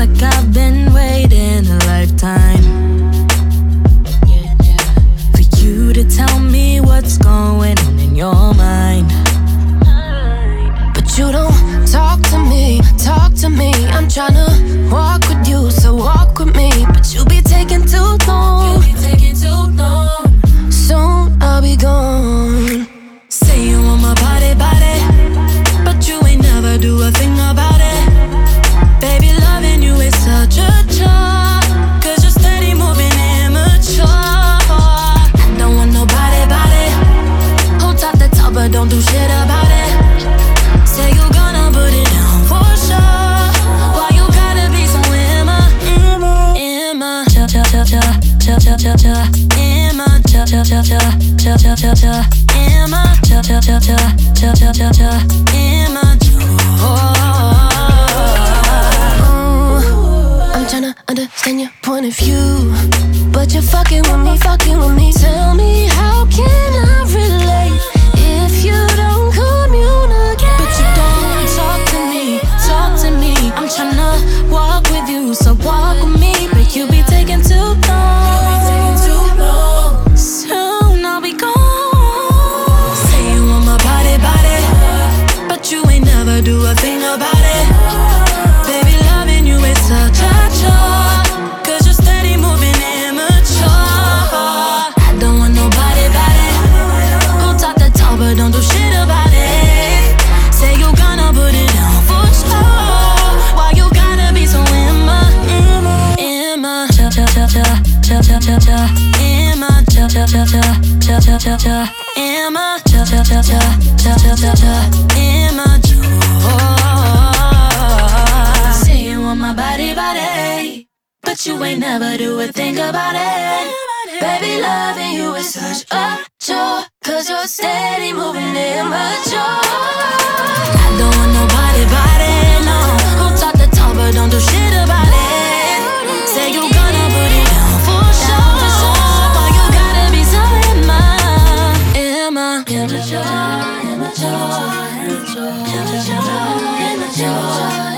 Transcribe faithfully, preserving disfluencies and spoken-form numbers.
like I've been waiting a lifetime for you to tell me what's going on in your mind. But you don't talk to me, talk to me. I'm tryna walk with you, so walk with me. But you be taking too long, You be taking too long. soon I'll be gone. Say you want my body, body, but you ain't never do a thing about it. Baby, loving you is such a chore, cause you're steady moving immature. I don't want nobody, body, who talk the talk but don't do shit about it. Say you gonna put it down for sure. Why you gotta be so imma, imma, imma, cha cha cha cha cha cha cha cha, imma, cha cha cha cha cha cha cha cha, imma, cha cha cha cha cha cha cha cha, imma. I'm tryna understand your point of view, but you're fucking with me, fucking with me. Tell me, how can I relate if you don't communicate? But you don't talk to me, talk to me. I'm tryna walk with you, so walk with me. But you be taking too long. You be taking too long. Soon I'll be gone. Say you want my body, body, but you ain't never do a thing about it. Baby, loving you is such a chore, cause you're steady moving immature. I don't want nobody, body, who talk the talk but don't do shit about it. Say you gonna put it down for sure. Why you gotta be so imma, imma, imma, cha cha cha cha cha cha cha cha, imma, cha cha cha cha cha cha cha cha, imma, cha cha cha cha cha cha cha cha, imma. Say you want my body, body, but you ain't never do a thing about it. Baby, loving you is such a chore, cause you're steady moving immature. I don't want nobody, body, no, who talk the talk but don't do shit about it. Say you gonna put it down for sure. Why you gotta be so imma, imma, immature, immature, immature, immature, immature.